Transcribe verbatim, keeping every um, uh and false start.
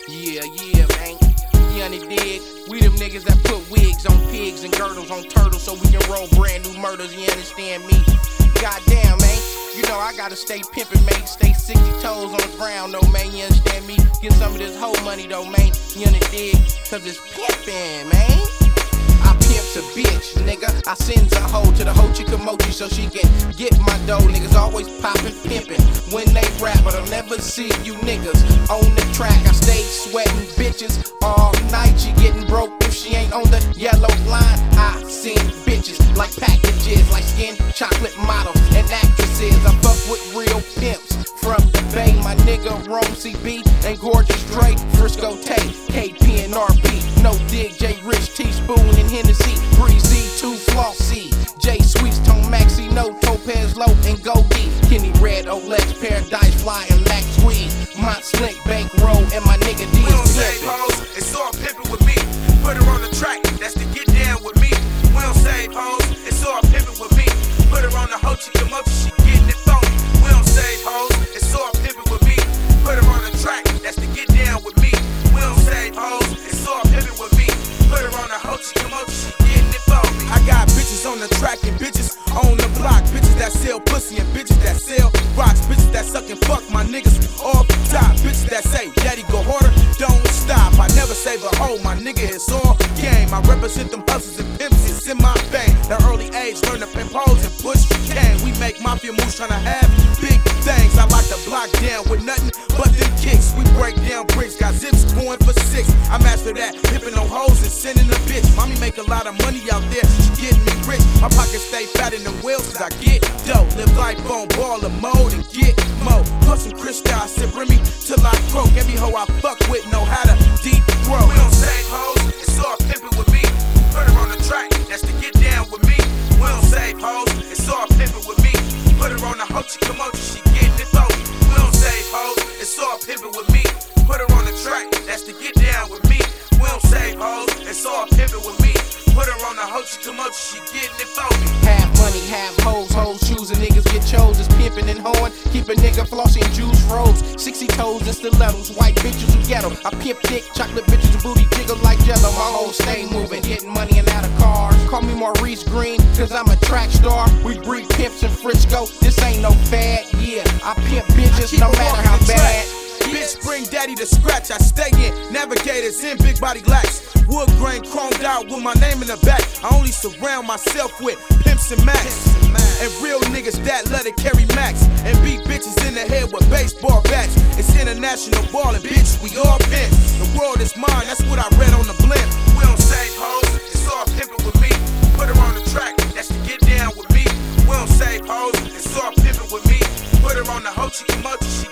Yeah, yeah, man. You dig? We them niggas that put wigs on pigs and girdles on turtles so we can roll brand new murders, you understand me? Goddamn, man. You know I gotta stay pimpin', man. Stay sixty toes on the ground, though, man. You understand me? Get some of this whole money, though, man. You dig? Cause it's pimpin', man. I pimps a bitch, nigga. I sends a hoe to the hoe Chikamochi so she can get my dough. Niggas always poppin', pimpin' when they rap, but I'll never see you niggas on the track. I stay sweatin' bitches all night. She getting broke if she ain't on the yellow line. I send bitches like packages, like skin chocolate models and actresses. I fuck with real pimps from the Bay. My nigga Rome C B and Gorgeous Dre, Frisco Tay, K P and R P. No dig, J Rich, Teaspoon and Hennessy, Breezy, two Flossy, J Sweets, Tone Maxi, no Topaz Low and Goldie, Kenny Red, Olex, Paradise Fly and Max Weed, Mont Slick, Bankroll and my nigga D. We don't save hoes, it's all pimpin' with me. Put her on the track, that's to get down with me. We don't save hoes, it's all pimpin' with me. Put her on the hoe Chikamochi, she getting it phony. We don't save hoes, it's all pimpin' with me. Put her on the track, that's to get down with me. We don't save hoes, it's all pimpin' with me. Put her on the hoe Chikamochi, she getting it phony. I got bitches on the track and bitches on the block. Bitches that sell pussy and bitches that sell rocks. Bitches that suck and fuck my niggas off the top. Bitches that say, daddy go harder, don't stop. I never save a hoe, my nigga, it's all game. I represent them hustlers and pimps, it's in my vein. The early age, learn to pimp hoes and push cane. We make mafia moves tryna have big things. I like to block down with nothing but them kicks. We break down bricks, got zips going for six. I master that, pimping on hoes and sending a bitch. Mommy make a lot of money out there, she getting me rich. My pockets stay fat in the wheels cause I get dope. Live life on baller mode and get mo. Plus some crystal, I sip Remy till I croak. Every hoe I fuck with know how to deep throat. We don't save hoes, it's all pimpin' with me. Put her on the track, that's to get down with me. We don't save hoes, it's all pimpin' with me. Put her on the hoe Chikamochi, she getting it phony. We don't save hoes, it's all pimpin' with me. Put her on the track, that's to get down with me. We don't save hoes, it's all pimpin' with me. Put her on the hoe Chikamochi, she getting it phony. Half money, half hoes, hoes choosing niggas get chose. It's pimpin' and hoeing, keep a nigga flossy and juice froze. Sixty toes and stilettos, white bitches who ghetto. I pimp thick, chocolate bitches and booty jiggle like jello. My hoes stay moving, getting money and out of cars. Call me Maurice Green, cause I'm a track star. We breed pimps in Frisco, this ain't no fad. Yeah, I pimp bitches no matter how bad. Bitch, bring daddy to scratch. I stay in navigators in big body lacks. Wood grain chromed out with my name in the back. I only surround myself with pimps and max. And real niggas that love to carry max. And beat bitches in the head with baseball bats. It's international ballin', bitch, we all pimps. The world is mine, that's what I read on the blimp. We don't save hoes, it's all pimpin' with me. Put her on the track, that's to get down with me. We don't save hoes, it's all pimpin' with me. Put her on the hoe Chikamochi.